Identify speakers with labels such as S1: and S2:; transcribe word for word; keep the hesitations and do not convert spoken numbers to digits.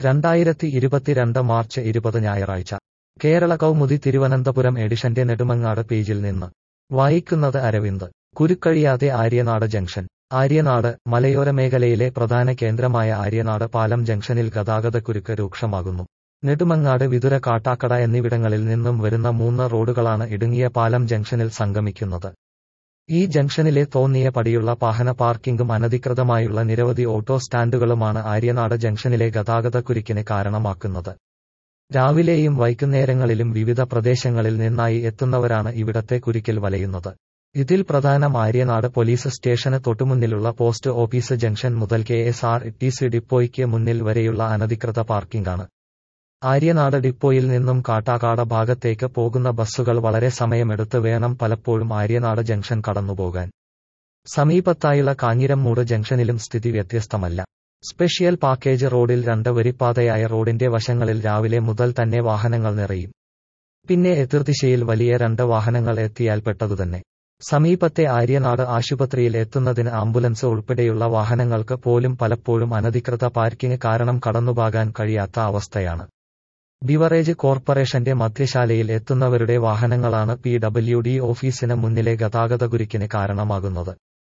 S1: രണ്ടായിരത്തി ഇരുപത്തിരണ്ട് മാർച്ച് ഇരുപത് ഞായറാഴ്ച കേരള കൗമുദി തിരുവനന്തപുരം എഡിഷന്റെ നെടുമങ്ങാട് പേജിൽ നിന്ന് വായിക്കുന്നത് അരവിന്ദ്. കുരുക്കഴിയാതെ ആര്യനാട് ജംഗ്ഷൻ. ആര്യനാട് മലയോര മേഖലയിലെ പ്രധാന കേന്ദ്രമായ ആര്യനാട് പാലം ജംഗ്ഷനിൽ ഗതാഗതക്കുരുക്ക് രൂക്ഷമാകുന്നു. നെടുമങ്ങാട്, വിതുര, കാട്ടാക്കട എന്നിവിടങ്ങളിൽ നിന്നും വരുന്ന മൂന്ന് റോഡുകളാണ് ഇടുങ്ങിയ പാലം ജംഗ്ഷനിൽ സംഗമിക്കുന്നത്. ഈ ജംഗ്ഷനിലെ തോന്നിയ പടിയുള്ള വാഹന പാർക്കിംഗും അനധികൃതമായുള്ള നിരവധി ഓട്ടോ സ്റ്റാൻഡുകളുമാണ് ആര്യനാട് ജംഗ്ഷനിലെ ഗതാഗതക്കുരുക്കിന് കാരണമാക്കുന്നത്. രാവിലെയും വൈകുന്നേരങ്ങളിലും വിവിധ പ്രദേശങ്ങളിൽ നിന്നായി എത്തുന്നവരാണ് ഇവിടത്തെ കുരുക്കിൽ വലയുന്നത്. ഇതിൽ പ്രധാനം ആര്യനാട് പോലീസ് സ്റ്റേഷന് തൊട്ടുമുന്നിലുള്ള പോസ്റ്റ് ഓഫീസ് ജംഗ്ഷൻ മുതൽ K S R T C ഡിപ്പോയ്ക്ക് മുന്നിൽ വരെയുള്ള അനധികൃത പാർക്കിംഗാണ്. ആര്യനാട് ഡിപ്പോയിൽ നിന്നും കാട്ടാക്കാട ഭാഗത്തേക്ക് പോകുന്ന ബസ്സുകൾ വളരെ സമയമെടുത്ത് വേണം പലപ്പോഴും ആര്യനാട് ജംഗ്ഷൻ കടന്നുപോകാൻ. സമീപത്തായുള്ള കാഞ്ഞിരമൂട് ജംഗ്ഷനിലും സ്ഥിതി വ്യത്യസ്തമല്ല. സ്പെഷ്യൽ പാക്കേജ് റോഡിൽ രണ്ട് വരിപ്പാതയായ റോഡിന്റെ വശങ്ങളിൽ രാവിലെ മുതൽ തന്നെ വാഹനങ്ങൾ നിറയും. പിന്നെ എതിർദിശയിൽ വലിയ രണ്ട് വാഹനങ്ങൾ എത്തിയാൽ പെട്ടതുതന്നെ. സമീപത്തെ ആര്യനാട് ആശുപത്രിയിൽ എത്തുന്നതിന് ആംബുലൻസ് ഉൾപ്പെടെയുള്ള വാഹനങ്ങൾക്ക് പോലും പലപ്പോഴും അനധികൃത പാർക്കിംഗ് കാരണം കടന്നുപോകാൻ കഴിയാത്ത അവസ്ഥയാണ്. ബിവറേജ് കോർപ്പറേഷന്റെ മദ്യശാലയിൽ എത്തുന്നവരുടെ വാഹനങ്ങളാണ് പി ഡബ്ല്യു ഡി ഓഫീസിന് മുന്നിലെ ഗതാഗതക്കുരുക്കിന് കാരണമാകുന്നത്.